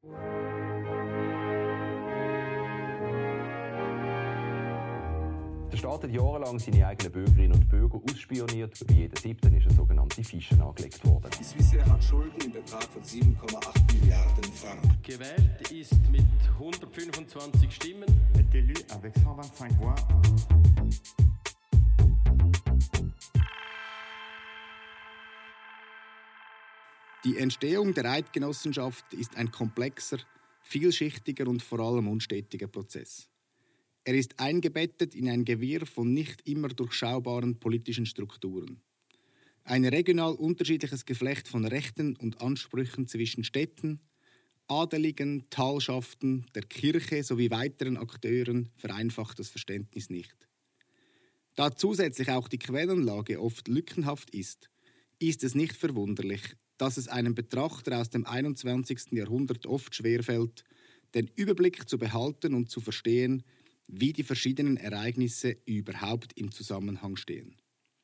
Der Staat hat jahrelang seine eigenen Bürgerinnen und Bürger ausspioniert. Bei jedem 7. ist eine sogenannte Fische angelegt worden. Die Swissair hat Schulden im Betrag von 7,8 Milliarden Franken. Gewählt ist mit 125 Stimmen. Est élu avec 125 voix. Die Entstehung der Eidgenossenschaft ist ein komplexer, vielschichtiger und vor allem unstetiger Prozess. Er ist eingebettet in ein Gewirr von nicht immer durchschaubaren politischen Strukturen. Ein regional unterschiedliches Geflecht von Rechten und Ansprüchen zwischen Städten, Adeligen, Talschaften, der Kirche sowie weiteren Akteuren vereinfacht das Verständnis nicht. Da zusätzlich auch die Quellenlage oft lückenhaft ist es nicht verwunderlich, dass es einem Betrachter aus dem 21. Jahrhundert oft schwerfällt, den Überblick zu behalten und zu verstehen, wie die verschiedenen Ereignisse überhaupt im Zusammenhang stehen.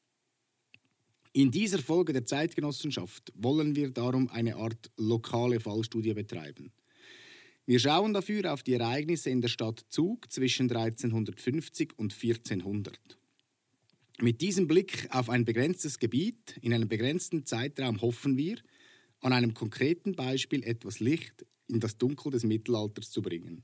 In dieser Folge der Zeitgenossenschaft wollen wir darum eine Art lokale Fallstudie betreiben. Wir schauen dafür auf die Ereignisse in der Stadt Zug zwischen 1350 und 1400. Mit diesem Blick auf ein begrenztes Gebiet in einem begrenzten Zeitraum hoffen wir, an einem konkreten Beispiel etwas Licht in das Dunkel des Mittelalters zu bringen.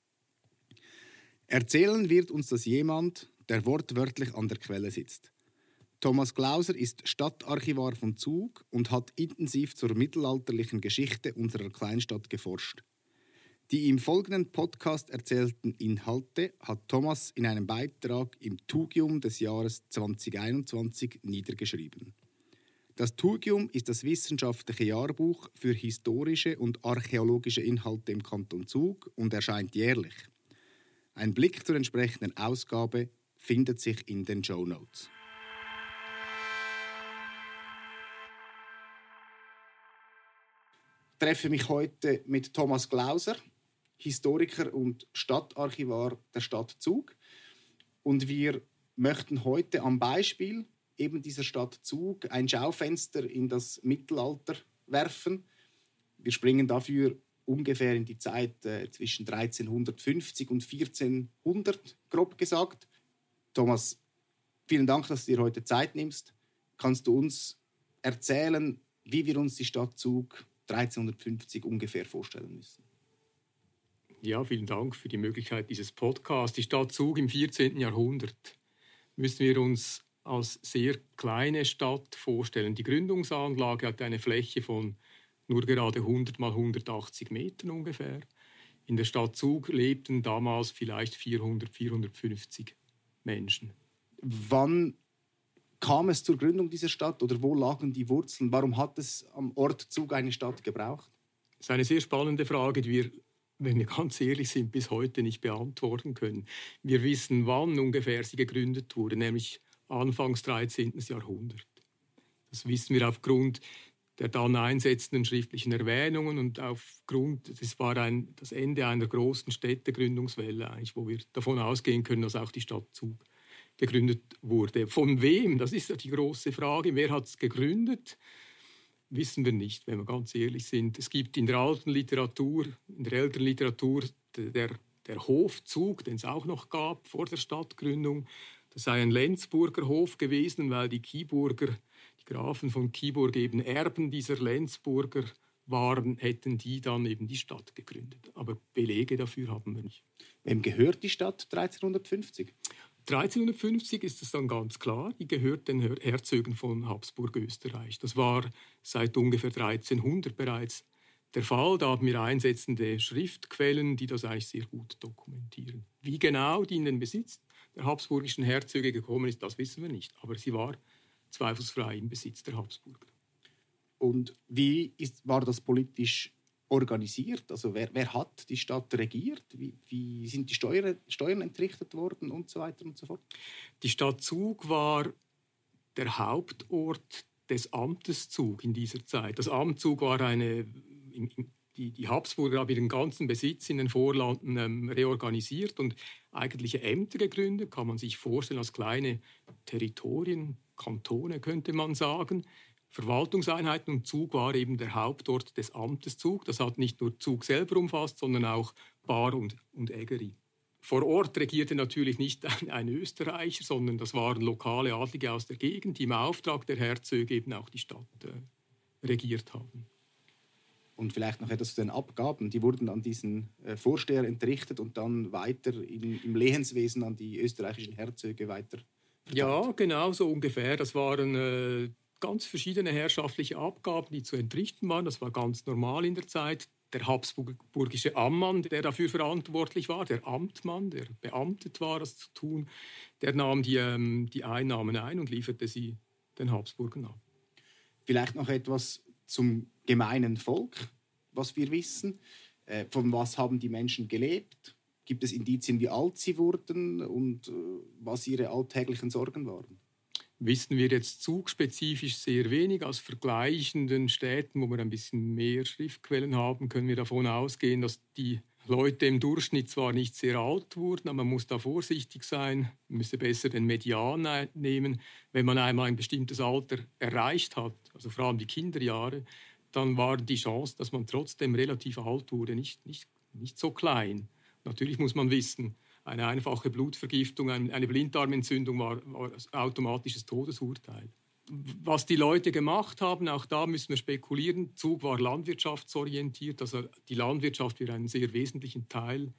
Erzählen wird uns das jemand, der wortwörtlich an der Quelle sitzt. Thomas Glauser ist Stadtarchivar von Zug und hat intensiv zur mittelalterlichen Geschichte unserer Kleinstadt geforscht. Die im folgenden Podcast erzählten Inhalte hat Thomas in einem Beitrag im Tugium des Jahres 2021 niedergeschrieben. Das Tugium ist das wissenschaftliche Jahrbuch für historische und archäologische Inhalte im Kanton Zug und erscheint jährlich. Ein Blick zur entsprechenden Ausgabe findet sich in den Shownotes. Ich treffe mich heute mit Thomas Glauser, Historiker und Stadtarchivar der Stadt Zug. Und wir möchten heute am Beispiel eben dieser Stadt Zug ein Schaufenster in das Mittelalter werfen. Wir springen dafür ungefähr in die Zeit zwischen 1350 und 1400, grob gesagt. Thomas, vielen Dank, dass du dir heute Zeit nimmst. Kannst du uns erzählen, wie wir uns die Stadt Zug 1350 ungefähr vorstellen müssen? Ja, vielen Dank für die Möglichkeit dieses Podcasts. Die Stadt Zug im 14. Jahrhundert müssen wir uns als sehr kleine Stadt vorstellen. Die Gründungsanlage hat eine Fläche von nur gerade 100 mal 180 Metern ungefähr. In der Stadt Zug lebten damals vielleicht 400, 450 Menschen. Wann kam es zur Gründung dieser Stadt oder wo lagen die Wurzeln? Warum hat es am Ort Zug eine Stadt gebraucht? Das ist eine sehr spannende Frage, die wir, wenn wir ganz ehrlich sind, bis heute nicht beantworten können. Wir wissen, wann ungefähr sie gegründet wurde, nämlich Anfangs 13. Jahrhundert. Das wissen wir aufgrund der dann einsetzenden schriftlichen Erwähnungen und aufgrund, das war das Ende einer großen Städtegründungswelle, eigentlich, wo wir davon ausgehen können, dass auch die Stadt Zug gegründet wurde. Von wem? Das ist ja die große Frage. Wer hat es gegründet? Wissen wir nicht, wenn wir ganz ehrlich sind. Es gibt in der älteren Literatur, der Hof Zug, den es auch noch gab vor der Stadtgründung. Das sei ein Lenzburger Hof gewesen, weil die Kyburger, die Grafen von Kyburg eben Erben dieser Lenzburger waren, hätten die dann eben die Stadt gegründet. Aber Belege dafür haben wir nicht. Wem gehört die Stadt 1350? 1350 ist es dann ganz klar, die gehört den Herzögen von Habsburg-Österreich. Das war seit ungefähr 1300 bereits der Fall. Da haben wir einsetzende Schriftquellen, die das eigentlich sehr gut dokumentieren. Wie genau die in den Besitz der habsburgischen Herzöge gekommen ist, das wissen wir nicht. Aber sie war zweifelsfrei im Besitz der Habsburger. Und wie war das politisch organisiert? Also wer hat die Stadt regiert? Wie sind die Steuern entrichtet worden und so weiter und so fort? Die Stadt Zug war der Hauptort des Amtes Zug in dieser Zeit. Das Amt Zug war die Habsburger haben ihren ganzen Besitz in den Vorlanden reorganisiert und eigentliche Ämter gegründet, kann man sich vorstellen, als kleine Territorien, Kantone könnte man sagen. Verwaltungseinheiten und Zug war eben der Hauptort des Amtes Zug. Das hat nicht nur Zug selber umfasst, sondern auch Bar und Ägeri. Vor Ort regierte natürlich nicht ein Österreicher, sondern das waren lokale Adlige aus der Gegend, die im Auftrag der Herzöge eben auch die Stadt regiert haben. Und vielleicht noch etwas zu den Abgaben. Die wurden an diesen Vorsteher entrichtet und dann weiter im Lehenswesen an die österreichischen Herzöge weiter verteilt. Ja, genau, so ungefähr. Das waren ganz verschiedene herrschaftliche Abgaben, die zu entrichten waren. Das war ganz normal in der Zeit. Der habsburgische Ammann, der dafür verantwortlich war, der Amtmann, der beamtet war, das zu tun, der nahm die Einnahmen ein und lieferte sie den Habsburgern ab. Vielleicht noch etwas zum gemeinen Volk, was wir wissen. Von was haben die Menschen gelebt? Gibt es Indizien, wie alt sie wurden und was ihre alltäglichen Sorgen waren? Wissen wir jetzt zugspezifisch sehr wenig. Aus vergleichenden Städten, wo wir ein bisschen mehr Schriftquellen haben, können wir davon ausgehen, dass die Leute im Durchschnitt zwar nicht sehr alt wurden, aber man muss da vorsichtig sein, man müsste besser den Median nehmen. Wenn man einmal ein bestimmtes Alter erreicht hat, also vor allem die Kinderjahre, dann war die Chance, dass man trotzdem relativ alt wurde, nicht so klein. Natürlich muss man wissen, eine einfache Blutvergiftung, eine Blinddarmentzündung war ein automatisches Todesurteil. Was die Leute gemacht haben, auch da müssen wir spekulieren. Zug war landwirtschaftsorientiert, also die Landwirtschaft wird einen sehr wesentlichen Teil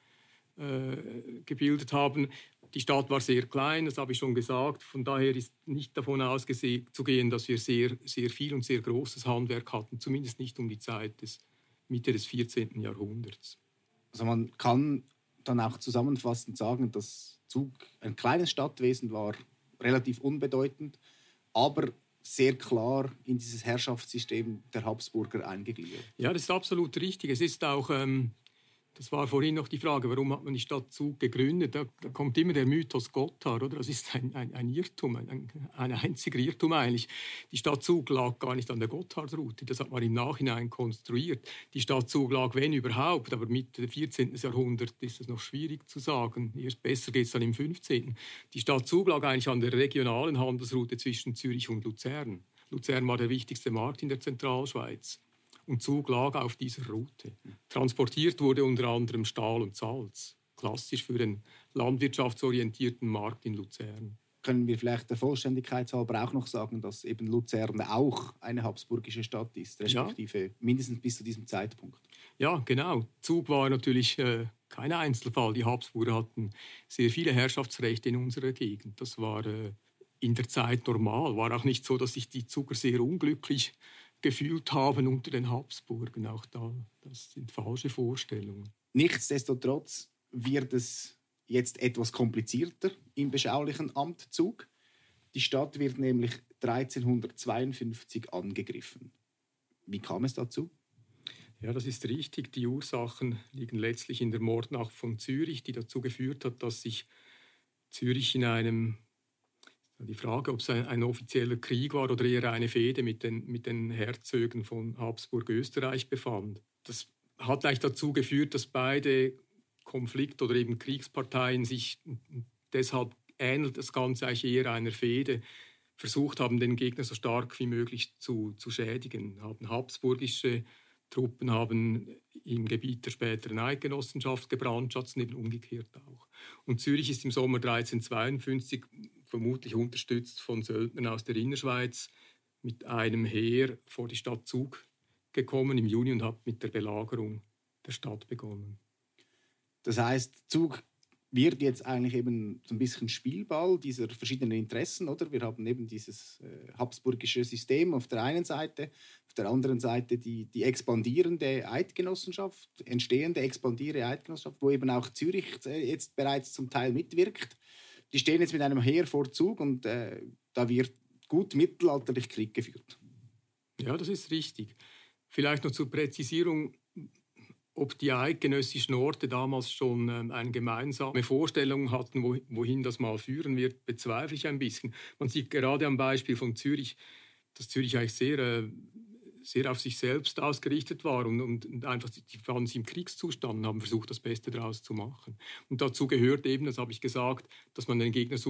gebildet haben. Die Stadt war sehr klein, das habe ich schon gesagt. Von daher ist nicht davon auszugehen, dass wir sehr, sehr viel und sehr großes Handwerk hatten, zumindest nicht um die Zeit des Mitte des 14. Jahrhunderts. Also man kann dann auch zusammenfassend sagen, dass Zug ein kleines Stadtwesen war, relativ unbedeutend, aber sehr klar in dieses Herrschaftssystem der Habsburger eingegliedert. Ja, das ist absolut richtig. Es ist auch, das war vorhin noch die Frage, warum hat man die Stadt Zug gegründet? Da kommt immer der Mythos Gotthard, oder? Das ist ein Irrtum, ein einziger Irrtum eigentlich. Die Stadt Zug lag gar nicht an der Gotthardroute, das hat man im Nachhinein konstruiert. Die Stadt Zug lag, wenn überhaupt, aber Mitte des 14. Jahrhunderts ist es noch schwierig zu sagen. Erst besser geht es dann im 15. Die Stadt Zug lag eigentlich an der regionalen Handelsroute zwischen Zürich und Luzern. Luzern war der wichtigste Markt in der Zentralschweiz. Und Zug lag auf dieser Route. Transportiert wurde unter anderem Stahl und Salz. Klassisch für den landwirtschaftsorientierten Markt in Luzern. Können wir vielleicht der Vollständigkeit halber auch noch sagen, dass eben Luzern auch eine habsburgische Stadt ist, respektive mindestens bis zu diesem Zeitpunkt? Ja, genau. Zug war natürlich kein Einzelfall. Die Habsburger hatten sehr viele Herrschaftsrechte in unserer Gegend. Das war in der Zeit normal. War auch nicht so, dass sich die Zuger sehr unglücklich gefühlt haben unter den Habsburgen. Auch das sind falsche Vorstellungen. Nichtsdestotrotz wird es jetzt etwas komplizierter im beschaulichen Amt Zug. Die Stadt wird nämlich 1352 angegriffen. Wie kam es dazu? Ja, das ist richtig. Die Ursachen liegen letztlich in der Mordnacht von Zürich, die dazu geführt hat, dass sich Zürich in einem die Frage, ob es ein offizieller Krieg war oder eher eine Fehde mit den Herzögen von Habsburg-Österreich befand. Das hat eigentlich dazu geführt, dass beide Konflikt- oder eben Kriegsparteien sich, deshalb ähnelt das Ganze eigentlich eher einer Fehde, versucht haben, den Gegner so stark wie möglich zu schädigen. Habsburgische Truppen haben im Gebiet der späteren Eidgenossenschaft gebrandschatzt und eben umgekehrt auch. Und Zürich ist im Sommer 1352 vermutlich unterstützt von Söldnern aus der Innerschweiz mit einem Heer vor die Stadt Zug gekommen im Juni und hat mit der Belagerung der Stadt begonnen. Das heißt, Zug wird jetzt eigentlich eben so ein bisschen Spielball dieser verschiedenen Interessen, oder? Wir haben eben dieses habsburgische System auf der einen Seite, auf der anderen Seite die expandierende Eidgenossenschaft, expandierende Eidgenossenschaft, wo eben auch Zürich jetzt bereits zum Teil mitwirkt. Die stehen jetzt mit einem Heer vor Zug und da wird gut mittelalterlich Krieg geführt. Ja, das ist richtig. Vielleicht noch zur Präzisierung, ob die eidgenössischen Orte damals schon eine gemeinsame Vorstellung hatten, wohin das mal führen wird, bezweifle ich ein bisschen. Man sieht gerade am Beispiel von Zürich, dass Zürich eigentlich sehr sehr auf sich selbst ausgerichtet war und einfach, die waren im Kriegszustand und haben versucht, das Beste daraus zu machen. Und dazu gehört eben, das habe ich gesagt, dass man dem Gegner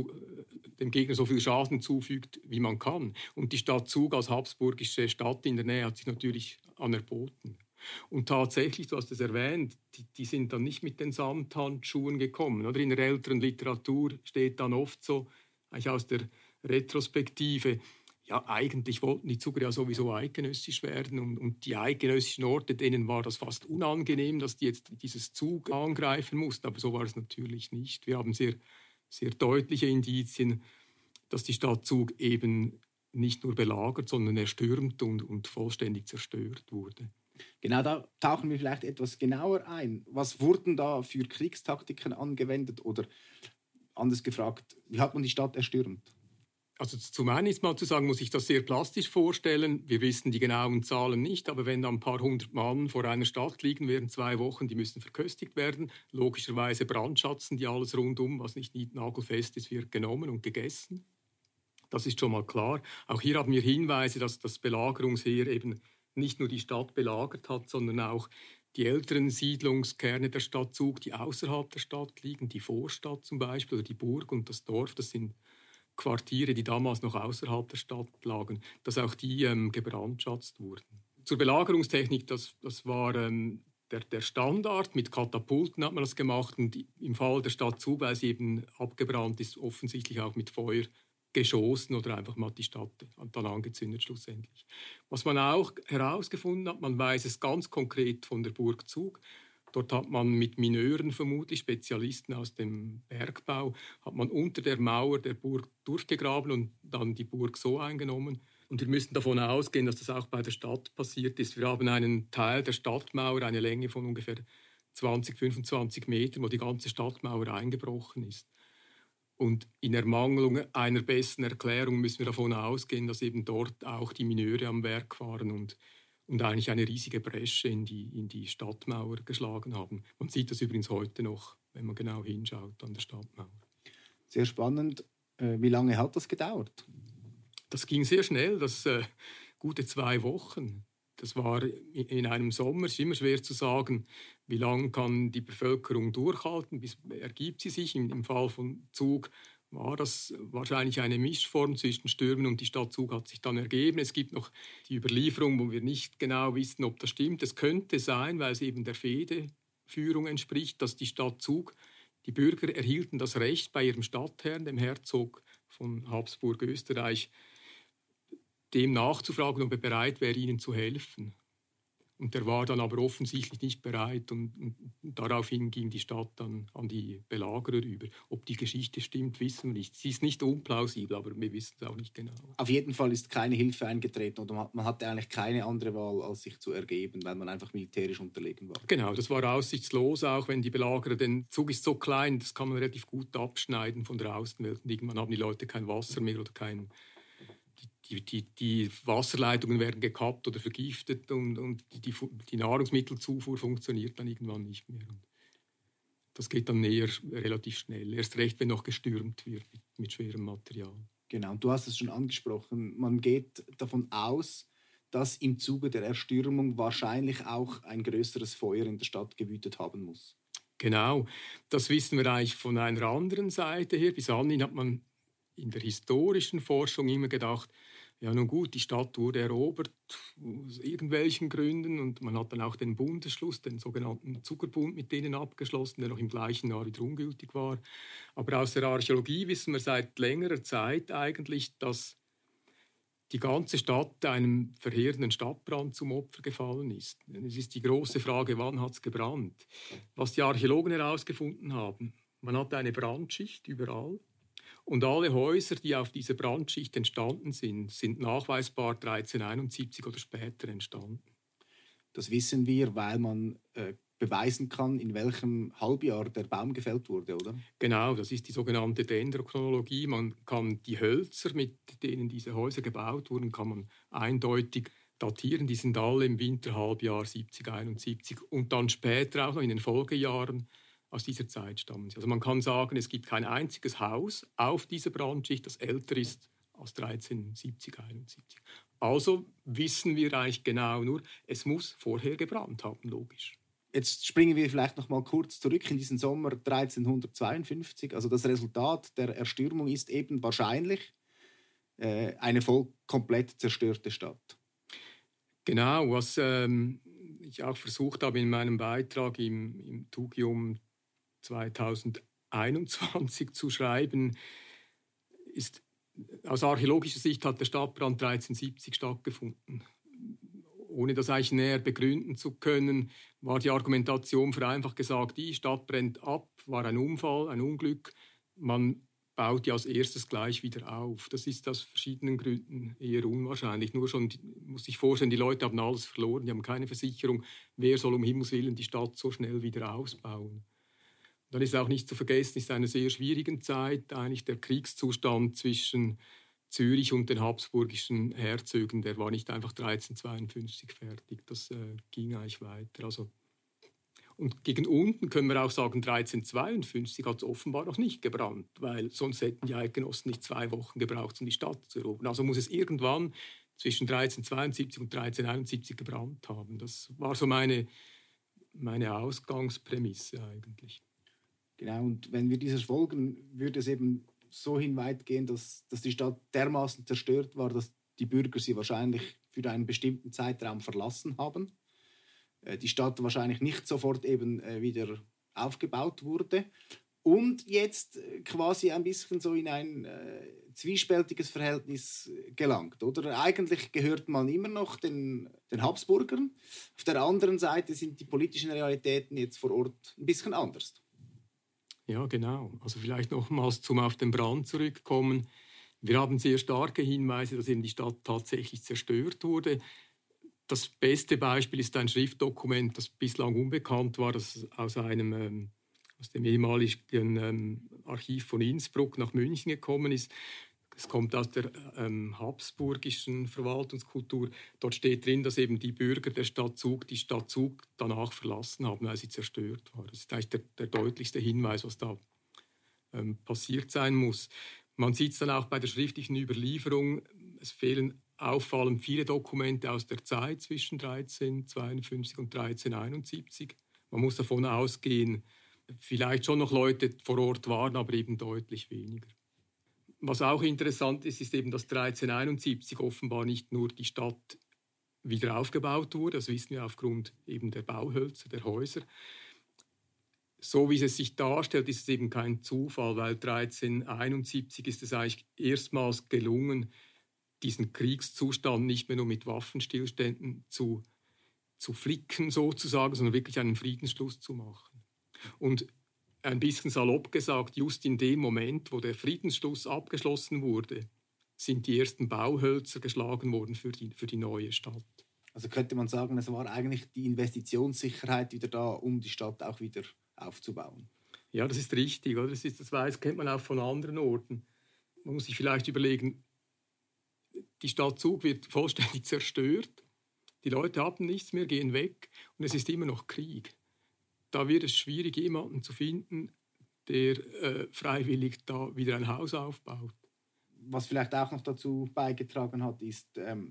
so viel Schaden zufügt, wie man kann. Und die Stadt Zug als habsburgische Stadt in der Nähe hat sich natürlich anerboten. Und tatsächlich, du hast es erwähnt, die sind dann nicht mit den Samthandschuhen gekommen. Oder in der älteren Literatur steht dann oft so, eigentlich aus der Retrospektive, ja, eigentlich wollten die Zuger ja sowieso eidgenössisch werden und die eidgenössischen Orte, denen war das fast unangenehm, dass die jetzt dieses Zug angreifen mussten. Aber so war es natürlich nicht. Wir haben sehr, sehr deutliche Indizien, dass die Stadt Zug eben nicht nur belagert, sondern erstürmt und vollständig zerstört wurde. Genau, da tauchen wir vielleicht etwas genauer ein. Was wurden da für Kriegstaktiken angewendet? Oder anders gefragt, wie hat man die Stadt erstürmt? Also zum einen ist mal zu sagen, muss ich das sehr plastisch vorstellen. Wir wissen die genauen Zahlen nicht, aber wenn da ein paar hundert Mann vor einer Stadt liegen während 2 Wochen, die müssen verköstigt werden. Logischerweise brandschatzen die alles rundum, was nicht nagelfest ist, wird genommen und gegessen. Das ist schon mal klar. Auch hier haben wir Hinweise, dass das Belagerungsheer eben nicht nur die Stadt belagert hat, sondern auch die älteren Siedlungskerne der Stadt Zug, die außerhalb der Stadt liegen, die Vorstadt zum Beispiel oder die Burg und das Dorf, das sind Quartiere, die damals noch außerhalb der Stadt lagen, dass auch die gebrandschatzt wurden. Zur Belagerungstechnik, das war der Standard. Mit Katapulten hat man das gemacht und im Fall der Stadt Zug, weil sie eben abgebrannt ist, offensichtlich auch mit Feuer geschossen oder einfach mal die Stadt dann angezündet schlussendlich. Was man auch herausgefunden hat, man weiß es ganz konkret von der Burg Zug. Dort hat man mit Mineuren, vermutlich Spezialisten aus dem Bergbau, hat man unter der Mauer der Burg durchgegraben und dann die Burg so eingenommen. Und wir müssen davon ausgehen, dass das auch bei der Stadt passiert ist. Wir haben einen Teil der Stadtmauer, eine Länge von ungefähr 20, 25 Metern, wo die ganze Stadtmauer eingebrochen ist. Und in Ermangelung einer besseren Erklärung müssen wir davon ausgehen, dass eben dort auch die Mineure am Werk waren und eigentlich eine riesige Bresche in die Stadtmauer geschlagen haben. Man sieht das übrigens heute noch, wenn man genau hinschaut an der Stadtmauer. Sehr spannend. Wie lange hat das gedauert? Das ging sehr schnell, gute 2 Wochen. Das war in einem Sommer. Es ist immer schwer zu sagen, wie lange kann die Bevölkerung durchhalten, bis ergibt sie sich. Im Fall von Zug war das wahrscheinlich eine Mischform zwischen Stürmen und die Stadt Zug hat sich dann ergeben. Es gibt noch die Überlieferung, wo wir nicht genau wissen, ob das stimmt. Es könnte sein, weil es eben der Fehdeführung entspricht, dass die Stadt Zug, die Bürger erhielten das Recht bei ihrem Stadtherrn, dem Herzog von Habsburg-Österreich, dem nachzufragen, ob er bereit wäre, ihnen zu helfen. Und der war dann aber offensichtlich nicht bereit und daraufhin ging die Stadt dann an die Belagerer über. Ob die Geschichte stimmt, wissen wir nicht. Sie ist nicht unplausibel, aber wir wissen es auch nicht genau. Auf jeden Fall ist keine Hilfe eingetreten oder man hatte eigentlich keine andere Wahl, als sich zu ergeben, weil man einfach militärisch unterlegen war. Genau, das war aussichtslos, auch wenn die Belagerer, der Zug ist so klein, das kann man relativ gut abschneiden von der Außenwelt. Und irgendwann haben die Leute kein Wasser mehr oder kein... Die Wasserleitungen werden gekappt oder vergiftet und die Nahrungsmittelzufuhr funktioniert dann irgendwann nicht mehr. Und das geht dann eher relativ schnell, erst recht, wenn noch gestürmt wird mit schwerem Material. Genau, und du hast es schon angesprochen. Man geht davon aus, dass im Zuge der Erstürmung wahrscheinlich auch ein größeres Feuer in der Stadt gewütet haben muss. Genau, das wissen wir eigentlich von einer anderen Seite her. Bis anhin hat man in der historischen Forschung immer gedacht, ja nun gut, die Stadt wurde erobert aus irgendwelchen Gründen und man hat dann auch den Bundesschluss, den sogenannten Zuckerbund, mit denen abgeschlossen, der noch im gleichen Jahr wieder ungültig war. Aber aus der Archäologie wissen wir seit längerer Zeit eigentlich, dass die ganze Stadt einem verheerenden Stadtbrand zum Opfer gefallen ist. Es ist die große Frage, wann hat es gebrannt? Was die Archäologen herausgefunden haben, man hat eine Brandschicht überall. Und alle Häuser, die auf dieser Brandschicht entstanden sind nachweisbar 1371 oder später entstanden. Das wissen wir, weil man beweisen kann, in welchem Halbjahr der Baum gefällt wurde, oder? Genau, das ist die sogenannte Dendrochronologie. Man kann die Hölzer, mit denen diese Häuser gebaut wurden, kann man eindeutig datieren. Die sind alle im Winterhalbjahr 70, 71 und dann später auch noch in den Folgejahren. Aus dieser Zeit stammen sie. Also man kann sagen, es gibt kein einziges Haus auf dieser Brandschicht, das älter ist als 1370, 71. Also wissen wir eigentlich genau nur, es muss vorher gebrannt haben, logisch. Jetzt springen wir vielleicht noch mal kurz zurück in diesen Sommer 1352. Also das Resultat der Erstürmung ist eben wahrscheinlich eine komplett zerstörte Stadt. Genau, was ich auch versucht habe in meinem Beitrag im Tugium 2021 zu schreiben, ist, aus archäologischer Sicht hat der Stadtbrand 1370 stattgefunden. Ohne das eigentlich näher begründen zu können, war die Argumentation vereinfacht gesagt, die Stadt brennt ab, war ein Unfall, ein Unglück. Man baut die als erstes gleich wieder auf. Das ist aus verschiedenen Gründen eher unwahrscheinlich. Nur schon, muss ich vorstellen, die Leute haben alles verloren, die haben keine Versicherung. Wer soll um Himmels Willen die Stadt so schnell wieder ausbauen? Dann ist auch nicht zu vergessen, ist eine sehr schwierige Zeit, eigentlich der Kriegszustand zwischen Zürich und den habsburgischen Herzögen, der war nicht einfach 1352 fertig, das ging eigentlich weiter. Also, und gegen unten können wir auch sagen, 1352 hat es offenbar noch nicht gebrannt, weil sonst hätten die Eidgenossen nicht 2 Wochen gebraucht, um die Stadt zu erobern. Also muss es irgendwann zwischen 1372 und 1371 gebrannt haben. Das war so meine Ausgangsprämisse eigentlich. Genau, und wenn wir dieses folgen, würde es eben so hinweit gehen, dass die Stadt dermaßen zerstört war, dass die Bürger sie wahrscheinlich für einen bestimmten Zeitraum verlassen haben. Die Stadt wahrscheinlich nicht sofort eben wieder aufgebaut wurde. Und jetzt quasi ein bisschen so in ein zwiespältiges Verhältnis gelangt. Oder? Eigentlich gehört man immer noch den Habsburgern. Auf der anderen Seite sind die politischen Realitäten jetzt vor Ort ein bisschen anders. Ja, genau. Also vielleicht nochmals auf den Brand zurückkommen. Wir haben sehr starke Hinweise, dass eben die Stadt tatsächlich zerstört wurde. Das beste Beispiel ist ein Schriftdokument, das bislang unbekannt war, das aus dem ehemaligen Archiv von Innsbruck nach München gekommen ist. Es kommt aus der habsburgischen Verwaltungskultur. Dort steht drin, dass eben die Bürger der Stadt Zug die Stadt Zug danach verlassen haben, weil sie zerstört war. Das ist eigentlich der deutlichste Hinweis, was da passiert sein muss. Man sieht es dann auch bei der schriftlichen Überlieferung. Es fehlen auffallend viele Dokumente aus der Zeit zwischen 1352 und 1371. Man muss davon ausgehen, vielleicht schon noch Leute vor Ort waren, aber eben deutlich weniger. Was auch interessant ist, ist eben, dass 1371 offenbar nicht nur die Stadt wieder aufgebaut wurde, das wissen wir aufgrund eben der Bauhölzer, der Häuser. So wie es sich darstellt, ist es eben kein Zufall, weil 1371 ist es eigentlich erstmals gelungen, diesen Kriegszustand nicht mehr nur mit Waffenstillständen zu flicken sozusagen, sondern wirklich einen Friedensschluss zu machen. Und ein bisschen salopp gesagt, just in dem Moment, wo der Friedensschluss abgeschlossen wurde, sind die ersten Bauhölzer geschlagen worden für die neue Stadt. Also könnte man sagen, es war eigentlich die Investitionssicherheit wieder da, um die Stadt auch wieder aufzubauen. Ja, das ist richtig. Oder? Das kennt man auch von anderen Orten. Man muss sich vielleicht überlegen, die Stadt Zug wird vollständig zerstört, die Leute haben nichts mehr, gehen weg und es ist immer noch Krieg. Da wird es schwierig, jemanden zu finden, der freiwillig da wieder ein Haus aufbaut. Was vielleicht auch noch dazu beigetragen hat, ist,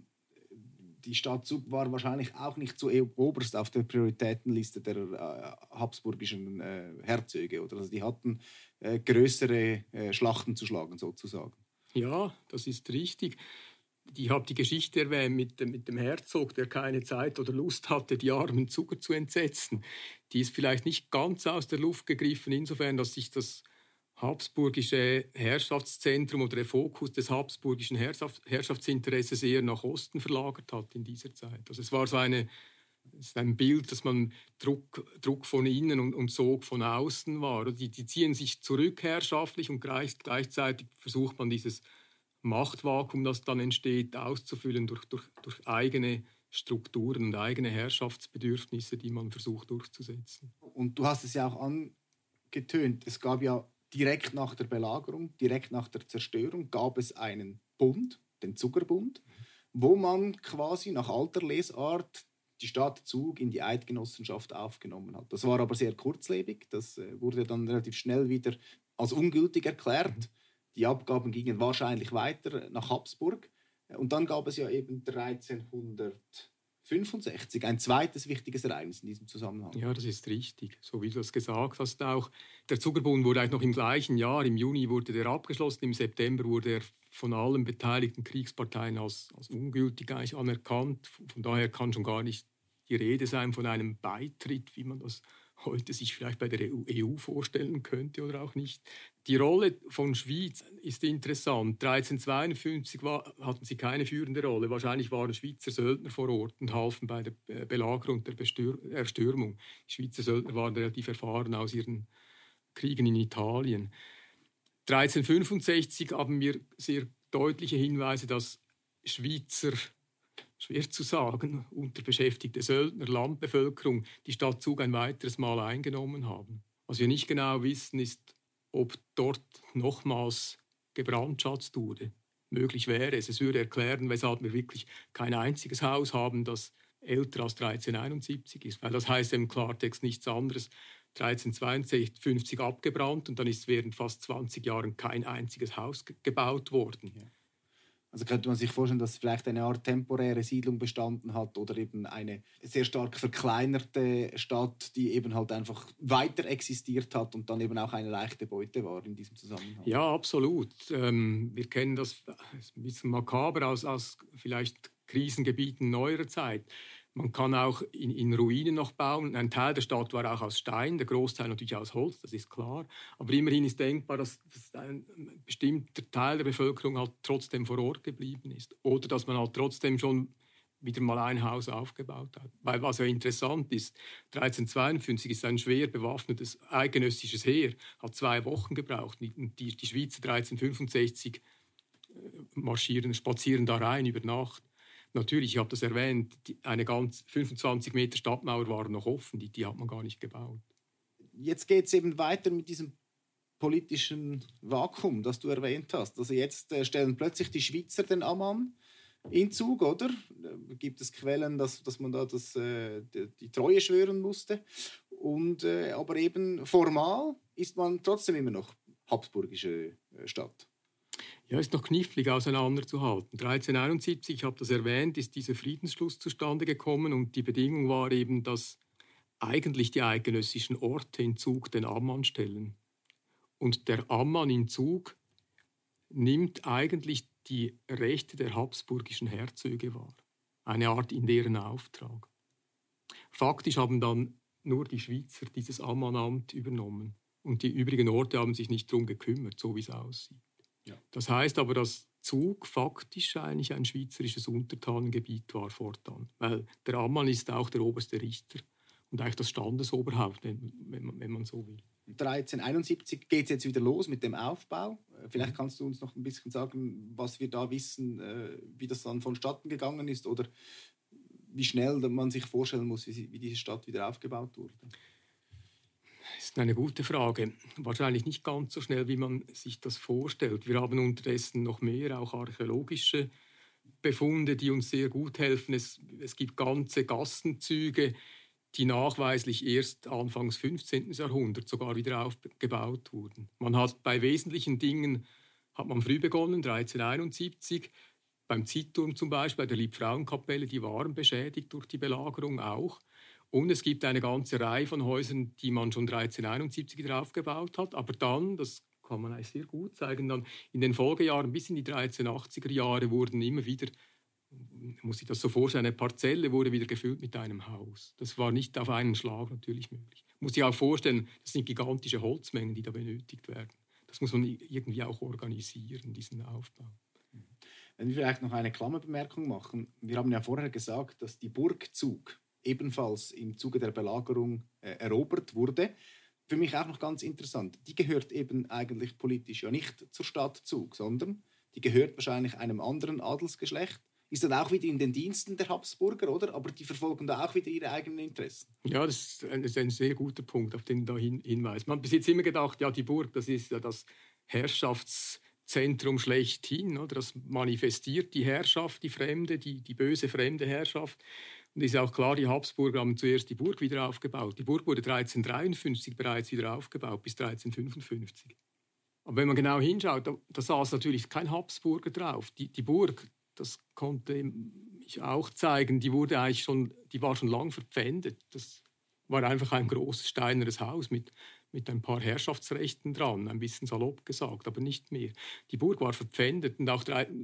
die Stadt Zug war wahrscheinlich auch nicht so oberst auf der Prioritätenliste der habsburgischen Herzöge. Oder? Also die hatten größere Schlachten zu schlagen, sozusagen. Ja, das ist richtig. Ich habe die Geschichte erwähnt mit dem Herzog, der keine Zeit oder Lust hatte, die armen Zuger zu entsetzen. Die ist vielleicht nicht ganz aus der Luft gegriffen, insofern, dass sich das habsburgische Herrschaftszentrum oder der Fokus des habsburgischen Herrschaftsinteresses eher nach Osten verlagert hat in dieser Zeit. Also es war so ein Bild, dass man Druck von innen und Sog von außen war. Die ziehen sich zurück herrschaftlich und gleichzeitig versucht man dieses Machtvakuum, das dann entsteht, auszufüllen durch eigene Strukturen und eigene Herrschaftsbedürfnisse, die man versucht durchzusetzen. Und du hast es ja auch angetönt, es gab ja direkt nach der Belagerung, direkt nach der Zerstörung, gab es einen Bund, den Zugerbund, wo man quasi nach alter Lesart die Stadt Zug in die Eidgenossenschaft aufgenommen hat. Das war aber sehr kurzlebig, das wurde dann relativ schnell wieder als ungültig erklärt. Die Abgaben gingen wahrscheinlich weiter nach Habsburg. Und dann gab es ja eben 1365 ein zweites wichtiges Ereignis in diesem Zusammenhang. Ja, das ist richtig, so wie du das gesagt hast auch. Der Zuckerbund wurde eigentlich noch im gleichen Jahr, im Juni wurde der abgeschlossen, im September wurde er von allen beteiligten Kriegsparteien als ungültig eigentlich anerkannt. Von daher kann schon gar nicht die Rede sein von einem Beitritt, wie man das heute sich vielleicht bei der EU vorstellen könnte oder auch nicht. Die Rolle von Schwyz ist interessant. 1352 hatten sie keine führende Rolle. Wahrscheinlich waren Schweizer Söldner vor Ort und halfen bei der Belagerung und der Erstürmung. Die Schweizer Söldner waren relativ erfahren aus ihren Kriegen in Italien. 1365 haben wir sehr deutliche Hinweise, dass Schweizer, schwer zu sagen, unterbeschäftigte Söldner, Landbevölkerung die Stadt Zug ein weiteres Mal eingenommen haben. Was wir nicht genau wissen, ist, ob dort nochmals gebrandschatzt wurde. Möglich wäre es. Es würde erklären, weshalb wir wirklich kein einziges Haus haben, das älter als 1371 ist. Weil das heißt im Klartext nichts anderes. 1352 abgebrannt und dann ist während fast 20 Jahren kein einziges Haus gebaut worden. Ja. Also könnte man sich vorstellen, dass vielleicht eine Art temporäre Siedlung bestanden hat oder eben eine sehr stark verkleinerte Stadt, die eben halt einfach weiter existiert hat und dann eben auch eine leichte Beute war in diesem Zusammenhang. Ja, absolut. Wir kennen das ein bisschen makaber aus vielleicht Krisengebieten neuerer Zeit. Man kann auch in Ruinen noch bauen. Ein Teil der Stadt war auch aus Stein, der Großteil natürlich aus Holz, das ist klar. Aber immerhin ist denkbar, dass ein bestimmter Teil der Bevölkerung halt trotzdem vor Ort geblieben ist. Oder dass man halt trotzdem schon wieder mal ein Haus aufgebaut hat. Weil was ja interessant ist, 1352 ist ein schwer bewaffnetes eidgenössisches Heer, hat 2 Wochen gebraucht. Die Schweizer 1365 spazieren da rein über Nacht. Natürlich, ich habe das erwähnt, eine ganz 25 Meter Stadtmauer war noch offen, die hat man gar nicht gebaut. Jetzt geht es eben weiter mit diesem politischen Vakuum, das du erwähnt hast. Also jetzt stellen plötzlich die Schweizer den Ammann in Zug, oder? Gibt es Quellen, dass man da die Treue schwören musste? Aber eben formal ist man trotzdem immer noch habsburgische Stadt. Ja, ist noch knifflig auseinanderzuhalten. 1371, ich habe das erwähnt, ist dieser Friedensschluss zustande gekommen und die Bedingung war eben, dass eigentlich die eidgenössischen Orte in Zug den Ammann stellen. Und der Ammann in Zug nimmt eigentlich die Rechte der habsburgischen Herzöge wahr. Eine Art in deren Auftrag. Faktisch haben dann nur die Schweizer dieses Ammannamt übernommen. Und die übrigen Orte haben sich nicht darum gekümmert, so wie es aussieht. Ja. Das heißt aber, dass Zug faktisch eigentlich ein schweizerisches Untertanengebiet war fortan. Weil der Ammann ist auch der oberste Richter und eigentlich das Standesoberhaupt, wenn man so will. 1371 geht es jetzt wieder los mit dem Aufbau. Vielleicht kannst du uns noch ein bisschen sagen, was wir da wissen, wie das dann vonstatten gegangen ist oder wie schnell man sich vorstellen muss, wie diese Stadt wieder aufgebaut wurde. Das ist eine gute Frage. Wahrscheinlich nicht ganz so schnell, wie man sich das vorstellt. Wir haben unterdessen noch mehr, auch archäologische Befunde, die uns sehr gut helfen. Es gibt ganze Gassenzüge, die nachweislich erst Anfangs 15. Jahrhundert sogar wieder aufgebaut wurden. Man hat bei wesentlichen Dingen hat man früh begonnen, 1371. Beim Zittturm zum Beispiel, bei der Liebfrauenkapelle, die waren beschädigt durch die Belagerung auch. Und es gibt eine ganze Reihe von Häusern, die man schon 1371 wieder aufgebaut hat. Aber dann, das kann man eigentlich sehr gut zeigen, dann in den Folgejahren bis in die 1380er Jahre wurden immer wieder, muss ich das so vorstellen, eine Parzelle wurde wieder gefüllt mit einem Haus. Das war nicht auf einen Schlag natürlich möglich. Muss ich auch vorstellen, das sind gigantische Holzmengen, die da benötigt werden. Das muss man irgendwie auch organisieren, diesen Aufbau. Wenn wir vielleicht noch eine Klammerbemerkung machen. Wir haben ja vorher gesagt, dass die Burg Zug ebenfalls im Zuge der Belagerung erobert wurde. Für mich auch noch ganz interessant. Die gehört eben eigentlich politisch ja nicht zur Stadt Zug, sondern die gehört wahrscheinlich einem anderen Adelsgeschlecht. Ist dann auch wieder in den Diensten der Habsburger, oder? Aber die verfolgen da auch wieder ihre eigenen Interessen. Ja, das ist ein sehr guter Punkt, auf den du da hinweist. Man hat bis jetzt immer gedacht, ja, die Burg, das ist ja das Herrschaftszentrum schlechthin. Oder? Das manifestiert die Herrschaft, die fremde, die böse fremde Herrschaft. Und es ist auch klar, die Habsburger haben zuerst die Burg wieder aufgebaut. Die Burg wurde 1353 bereits wieder aufgebaut, bis 1355. Aber wenn man genau hinschaut, da saß natürlich kein Habsburger drauf. Die Burg, das konnte ich auch zeigen, die war schon lang verpfändet. Das war einfach ein großes steinernes Haus mit ein paar Herrschaftsrechten dran, ein bisschen salopp gesagt, aber nicht mehr. Die Burg war verpfändet und auch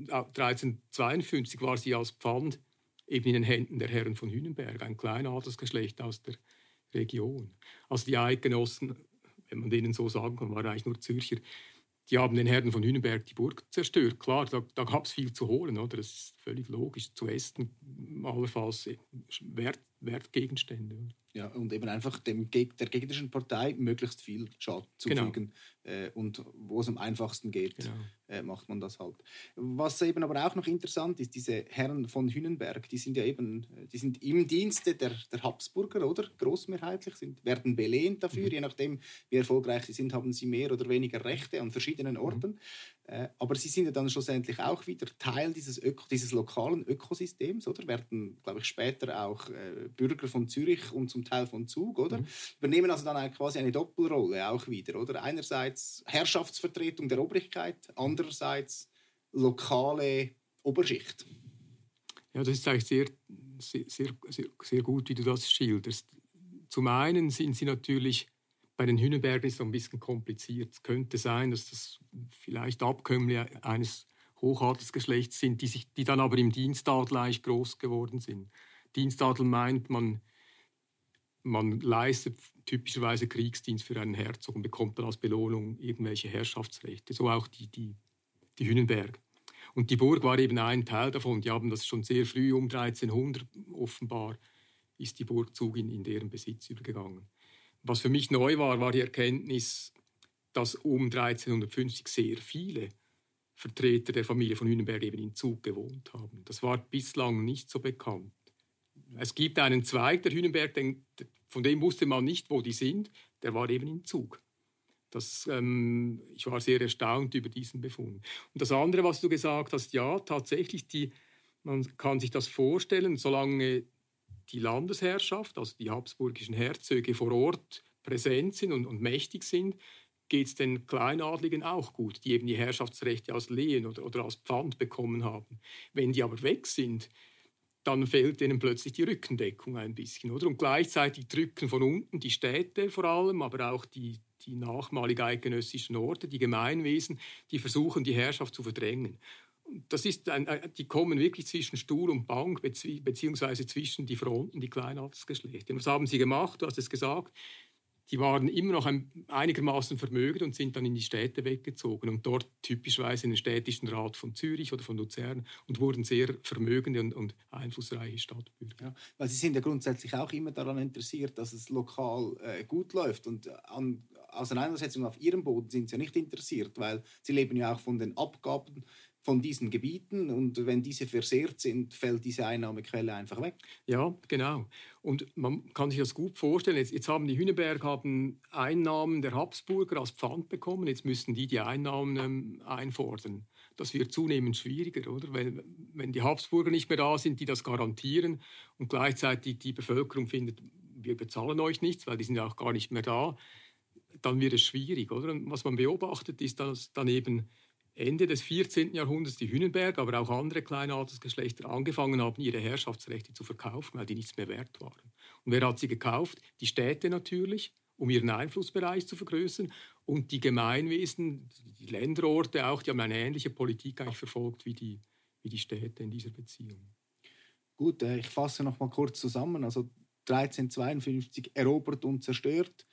1352 war sie als Pfand eben in den Händen der Herren von Hünenberg, ein Kleinadelsgeschlecht aus der Region. Also die Eidgenossen, wenn man denen so sagen kann, waren eigentlich nur Zürcher, die haben den Herren von Hünenberg die Burg zerstört. Klar, da gab es viel zu holen, oder? Das ist völlig logisch. Zu Ästen allenfalls Wertgegenstände. Oder? Ja, und eben einfach der gegnerischen Partei möglichst viel Schaden zufügen. Genau. Und wo es am einfachsten geht, genau, macht man das halt. Was eben aber auch noch interessant ist, diese Herren von Hünenberg, die sind im Dienste der Habsburger, oder? Großmehrheitlich, werden belehnt dafür. Je nachdem, wie erfolgreich sie sind, haben sie mehr oder weniger Rechte an verschiedenen Orten. Aber sie sind ja dann schlussendlich auch wieder Teil dieses lokalen Ökosystems, oder? Werden, glaube ich, später auch Bürger von Zürich und zum Teil von Zug, oder? Übernehmen also dann quasi eine Doppelrolle auch wieder, oder? Einerseits Herrschaftsvertretung der Obrigkeit, andererseits lokale Oberschicht. Ja, das ist eigentlich sehr gut, wie du das schilderst. Zum einen sind sie natürlich bei den Hünenbergern so ein bisschen kompliziert. Es könnte sein, dass das vielleicht Abkömmlinge eines Hochadelsgeschlechts sind, die dann aber im Dienstadel eigentlich groß geworden sind. Dienstadel meint, man leistet typischerweise Kriegsdienst für einen Herzog und bekommt dann als Belohnung irgendwelche Herrschaftsrechte. So auch die Hünenberg. Und die Burg war eben ein Teil davon. Die haben das schon sehr früh, um 1300 offenbar, ist die Burg Zug in deren Besitz übergegangen. Was für mich neu war die Erkenntnis, dass um 1350 sehr viele Vertreter der Familie von Hünenberg eben in Zug gewohnt haben. Das war bislang nicht so bekannt. Es gibt einen Zweig der Hünenberg, von dem wusste man nicht, wo die sind. Der war eben in Zug. Ich war sehr erstaunt über diesen Befund. Und das andere, was du gesagt hast, ja, tatsächlich, man kann sich das vorstellen, solange die Landesherrschaft, also die habsburgischen Herzöge vor Ort präsent sind und mächtig sind, geht es den Kleinadligen auch gut, die eben die Herrschaftsrechte als Lehen oder als Pfand bekommen haben. Wenn die aber weg sind, dann fehlt ihnen plötzlich die Rückendeckung ein bisschen. Oder? Und gleichzeitig drücken von unten die Städte vor allem, aber auch die nachmalig eidgenössischen Orte, die Gemeinwesen, die versuchen, die Herrschaft zu verdrängen. Die kommen wirklich zwischen Stuhl und Bank, beziehungsweise zwischen die Fronten, die Kleinadelsgeschlechter. Was haben sie gemacht? Du hast es gesagt. Die waren immer noch einigermaßen vermögend und sind dann in die Städte weggezogen und dort typischerweise in den städtischen Rat von Zürich oder von Luzern und wurden sehr vermögende und einflussreiche Stadtbürger. Ja, weil sie sind ja grundsätzlich auch immer daran interessiert, dass es lokal gut läuft und an Auseinandersetzungen auf ihrem Boden sind sie ja nicht interessiert, weil sie leben ja auch von den Abgaben von diesen Gebieten und wenn diese versehrt sind, fällt diese Einnahmequelle einfach weg. Ja, genau. Und man kann sich das gut vorstellen. Jetzt haben die Hünenberg Einnahmen der Habsburger als Pfand bekommen. Jetzt müssen die Einnahmen einfordern. Das wird zunehmend schwieriger, oder? Wenn die Habsburger nicht mehr da sind, die das garantieren und gleichzeitig die Bevölkerung findet, wir bezahlen euch nichts, weil die sind ja auch gar nicht mehr da, dann wird es schwierig, oder? Und was man beobachtet, ist, dass dann eben Ende des 14. Jahrhunderts die Hünenberg, aber auch andere Kleinadelsgeschlechter angefangen haben, ihre Herrschaftsrechte zu verkaufen, weil die nichts mehr wert waren. Und wer hat sie gekauft? Die Städte natürlich, um ihren Einflussbereich zu vergrößern. Und die Gemeinwesen, die Länderorte auch, die haben eine ähnliche Politik eigentlich verfolgt wie die Städte in dieser Beziehung. Gut, ich fasse noch mal kurz zusammen. Also 1352 erobert und zerstört,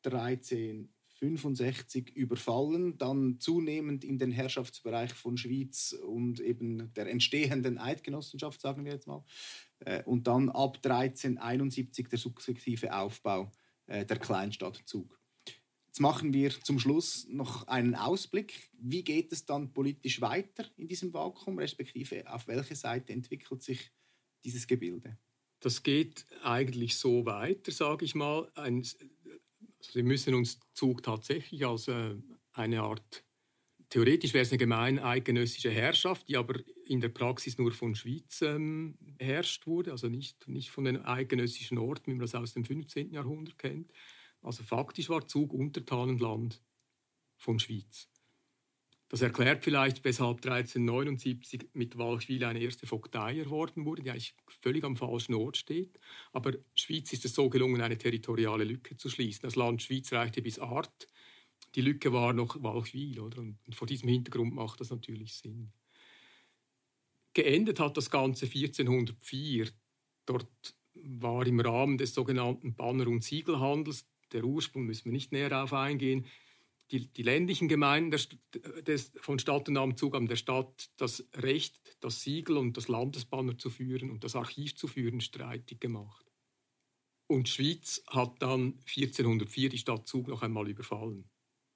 1365 überfallen, dann zunehmend in den Herrschaftsbereich von Schwyz und eben der entstehenden Eidgenossenschaft, sagen wir jetzt mal. Und dann ab 1371 der sukzessive Aufbau der Kleinstadt Zug. Jetzt machen wir zum Schluss noch einen Ausblick. Wie geht es dann politisch weiter in diesem Vakuum, respektive auf welche Seite entwickelt sich dieses Gebilde? Das geht eigentlich so weiter, sage ich mal. Wir müssen uns Zug tatsächlich als eine Art, theoretisch wäre es eine gemeineidgenössische Herrschaft, die aber in der Praxis nur von Schwyz herrscht wurde, also nicht von den eidgenössischen Orten, wie man das aus dem 15. Jahrhundert kennt. Also faktisch war Zug Untertanenland von Schwyz. Das erklärt vielleicht, weshalb 1379 mit Walchwil eine erste Vogtei erworben wurde, die eigentlich völlig am falschen Ort steht. Aber Schwyz ist es so gelungen, eine territoriale Lücke zu schließen. Das Land Schwyz reichte bis Arth. Die Lücke war noch Walchwil, oder? Und vor diesem Hintergrund macht das natürlich Sinn. Geendet hat das Ganze 1404. Dort war im Rahmen des sogenannten Banner- und Siegelhandels, der Ursprung müssen wir nicht näher darauf eingehen, die ländlichen Gemeinden von Stadt und Amtszug haben der Stadt das Recht, das Siegel und das Landesbanner zu führen und das Archiv zu führen, streitig gemacht. Und Schwyz hat dann 1404 die Stadt Zug noch einmal überfallen.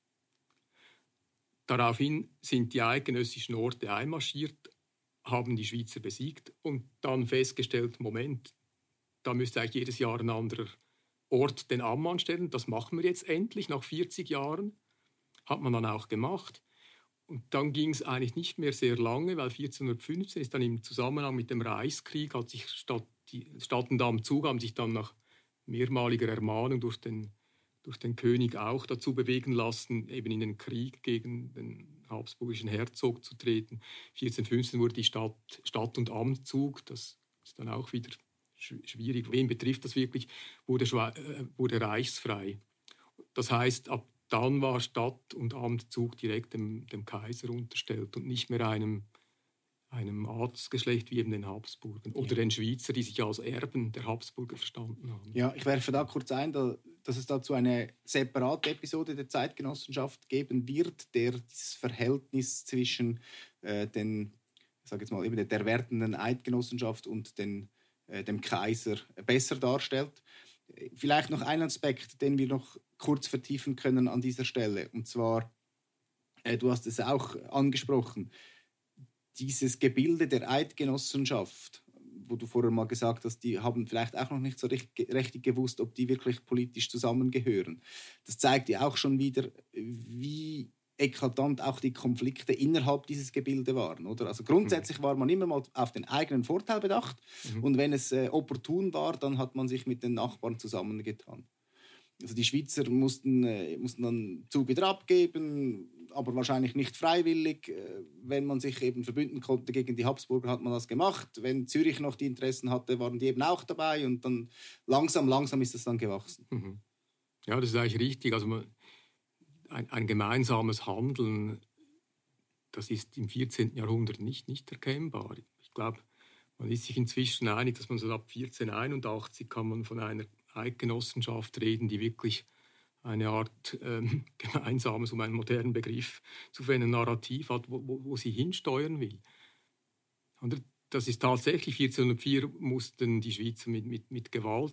Daraufhin sind die eidgenössischen Orte einmarschiert, haben die Schweizer besiegt und dann festgestellt, Moment, da müsste eigentlich jedes Jahr ein anderer Ort den Ammann stellen. Das machen wir jetzt endlich, nach 40 Jahren. Hat man dann auch gemacht. Und dann ging es eigentlich nicht mehr sehr lange, weil 1415 ist dann im Zusammenhang mit dem Reichskrieg, hat sich die Stadt und Amtszug haben sich dann nach mehrmaliger Ermahnung durch den König auch dazu bewegen lassen, eben in den Krieg gegen den habsburgischen Herzog zu treten. 1415 wurde die Stadt- und Amtszug, das ist dann auch wieder schwierig, wen betrifft das wirklich, wurde reichsfrei. Das heißt, ab dann war Stadt- und Amtszug direkt dem Kaiser unterstellt und nicht mehr einem Adelsgeschlecht wie eben den Habsburgern oder den Schweizer, die sich als Erben der Habsburger verstanden haben. Ja, ich werfe da kurz ein, dass es dazu eine separate Episode der Zeitgenossenschaft geben wird, der dieses Verhältnis zwischen der werdenden Eidgenossenschaft und dem Kaiser besser darstellt. Vielleicht noch ein Aspekt, den wir noch kurz vertiefen können an dieser Stelle. Und zwar, du hast es auch angesprochen, dieses Gebilde der Eidgenossenschaft, wo du vorher mal gesagt hast, die haben vielleicht auch noch nicht so richtig gewusst, ob die wirklich politisch zusammengehören. Das zeigt ja auch schon wieder, wie eklatant auch die Konflikte innerhalb dieses Gebilde waren. Oder? Also grundsätzlich war man immer mal auf den eigenen Vorteil bedacht und wenn es opportun war, dann hat man sich mit den Nachbarn zusammengetan. Also die Schweizer mussten dann Zug wieder abgeben, aber wahrscheinlich nicht freiwillig. Wenn man sich eben verbünden konnte gegen die Habsburger, hat man das gemacht. Wenn Zürich noch die Interessen hatte, waren die eben auch dabei und dann langsam ist es dann gewachsen. Mhm. Ja, das ist eigentlich richtig. Also ein gemeinsames Handeln, das ist im 14. Jahrhundert nicht erkennbar. Ich glaube, man ist sich inzwischen einig, dass man so ab 1481 kann man von einer Eidgenossenschaft reden, die wirklich eine Art gemeinsames, um einen modernen Begriff zu finden, Narrativ hat, wo sie hinsteuern will. Und das ist tatsächlich, 1404 mussten die Schweizer mit Gewalt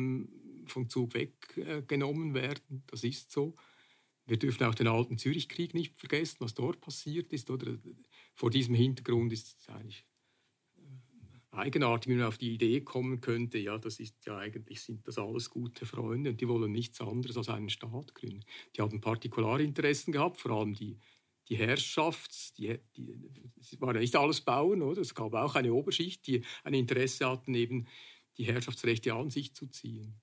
vom Zug weggenommen werden. Das ist so. Wir dürfen auch den alten Zürichkrieg nicht vergessen, was dort passiert ist. Oder vor diesem Hintergrund ist es eigentlich eigenartig, wenn man auf die Idee kommen könnte, ja, eigentlich sind das alles gute Freunde und die wollen nichts anderes als einen Staat gründen. Die haben Partikularinteressen gehabt, vor allem die Herrschaft, es waren nicht alles Bauern, oder? Es gab auch eine Oberschicht, die ein Interesse hatten, eben die Herrschaftsrechte an sich zu ziehen.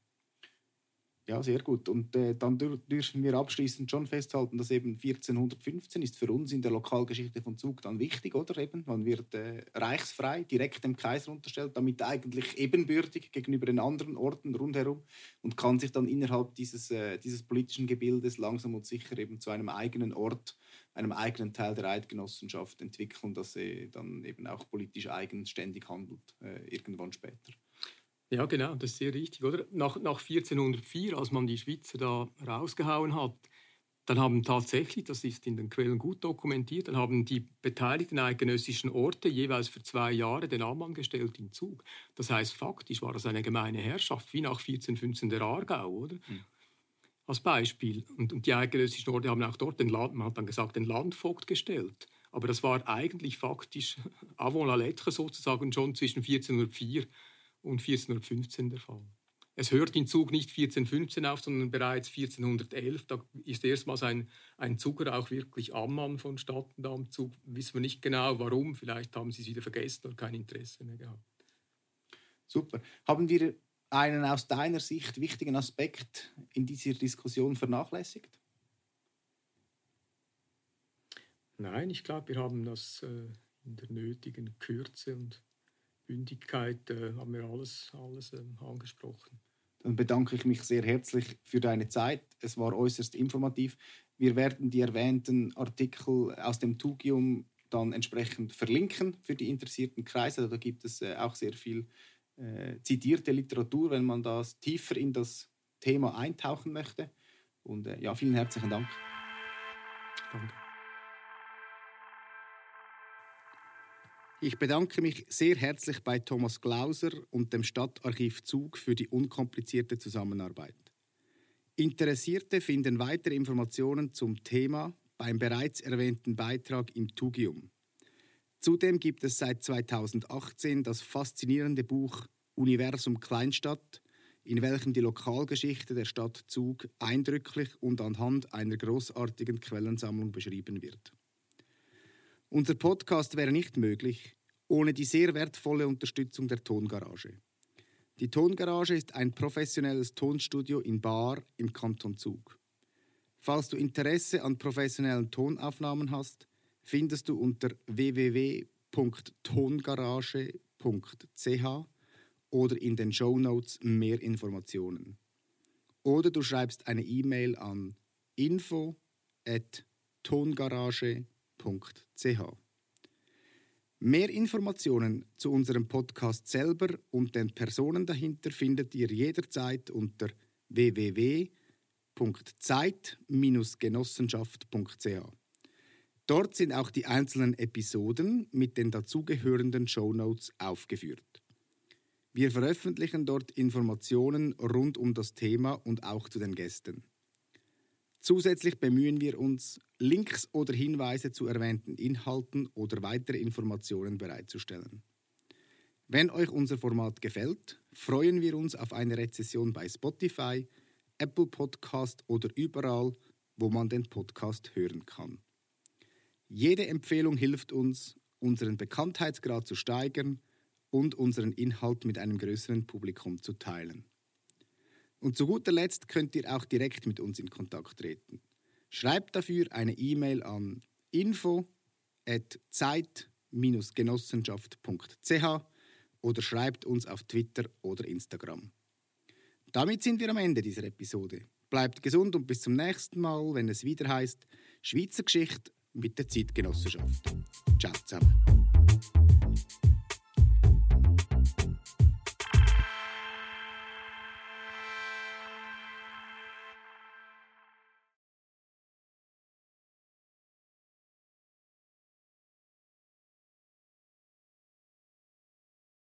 Ja, sehr gut. Und dann dürfen wir abschließend schon festhalten, dass eben 1415 ist für uns in der Lokalgeschichte von Zug dann wichtig, oder? Eben, man wird reichsfrei, direkt dem Kaiser unterstellt, damit eigentlich ebenbürtig gegenüber den anderen Orten rundherum und kann sich dann innerhalb dieses politischen Gebildes langsam und sicher eben zu einem eigenen Ort, einem eigenen Teil der Eidgenossenschaft entwickeln, dass dann eben auch politisch eigenständig handelt, irgendwann später. Ja, genau, das ist sehr richtig, oder? Nach 1404, als man die Schweizer da rausgehauen hat, dann haben tatsächlich, das ist in den Quellen gut dokumentiert, dann haben die beteiligten eidgenössischen Orte jeweils für 2 Jahre den Ammann gestellt in Zug. Das heißt, faktisch war das eine gemeine Herrschaft, wie nach 1415 der Aargau, oder? Als Beispiel. Und die eidgenössischen Orte haben auch dort man hat dann gesagt, den Landvogt gestellt. Aber das war eigentlich faktisch avant la lettre sozusagen schon zwischen 1404 und 1415 der Fall. Es hört in Zug nicht 1415 auf, sondern bereits 1411. Da ist erstmals ein Zuger auch wirklich Ammann von Stadt und Amtszug. Wissen wir nicht genau, warum. Vielleicht haben sie es wieder vergessen oder kein Interesse mehr gehabt. Super. Haben wir einen aus deiner Sicht wichtigen Aspekt in dieser Diskussion vernachlässigt? Nein, ich glaube, wir haben das in der nötigen Kürze und Bündigkeit haben wir alles angesprochen. Dann bedanke ich mich sehr herzlich für deine Zeit. Es war äußerst informativ. Wir werden die erwähnten Artikel aus dem Thugium dann entsprechend verlinken für die interessierten Kreise. Da gibt es auch sehr viel zitierte Literatur, wenn man das tiefer in das Thema eintauchen möchte. Und vielen herzlichen Dank. Danke. Ich bedanke mich sehr herzlich bei Thomas Glauser und dem Stadtarchiv Zug für die unkomplizierte Zusammenarbeit. Interessierte finden weitere Informationen zum Thema beim bereits erwähnten Beitrag im Thugium. Zudem gibt es seit 2018 das faszinierende Buch Universum Kleinstadt, in welchem die Lokalgeschichte der Stadt Zug eindrücklich und anhand einer großartigen Quellensammlung beschrieben wird. Unser Podcast wäre nicht möglich ohne die sehr wertvolle Unterstützung der Tongarage. Die Tongarage ist ein professionelles Tonstudio in Baar im Kanton Zug. Falls du Interesse an professionellen Tonaufnahmen hast, findest du unter www.tongarage.ch oder in den Shownotes mehr Informationen. Oder du schreibst eine E-Mail an info@tongarage.ch. Mehr Informationen zu unserem Podcast selber und den Personen dahinter findet ihr jederzeit unter www.zeit-genossenschaft.ch. Dort sind auch die einzelnen Episoden mit den dazugehörenden Shownotes aufgeführt. Wir veröffentlichen dort Informationen rund um das Thema und auch zu den Gästen. Zusätzlich bemühen wir uns, Links oder Hinweise zu erwähnten Inhalten oder weitere Informationen bereitzustellen. Wenn euch unser Format gefällt, freuen wir uns auf eine Rezession bei Spotify, Apple Podcast oder überall, wo man den Podcast hören kann. Jede Empfehlung hilft uns, unseren Bekanntheitsgrad zu steigern und unseren Inhalt mit einem größeren Publikum zu teilen. Und zu guter Letzt könnt ihr auch direkt mit uns in Kontakt treten. Schreibt dafür eine E-Mail an info@zeit-genossenschaft.ch oder schreibt uns auf Twitter oder Instagram. Damit sind wir am Ende dieser Episode. Bleibt gesund und bis zum nächsten Mal, wenn es wieder heißt Schweizer Geschichte mit der Zeitgenossenschaft. Ciao zusammen.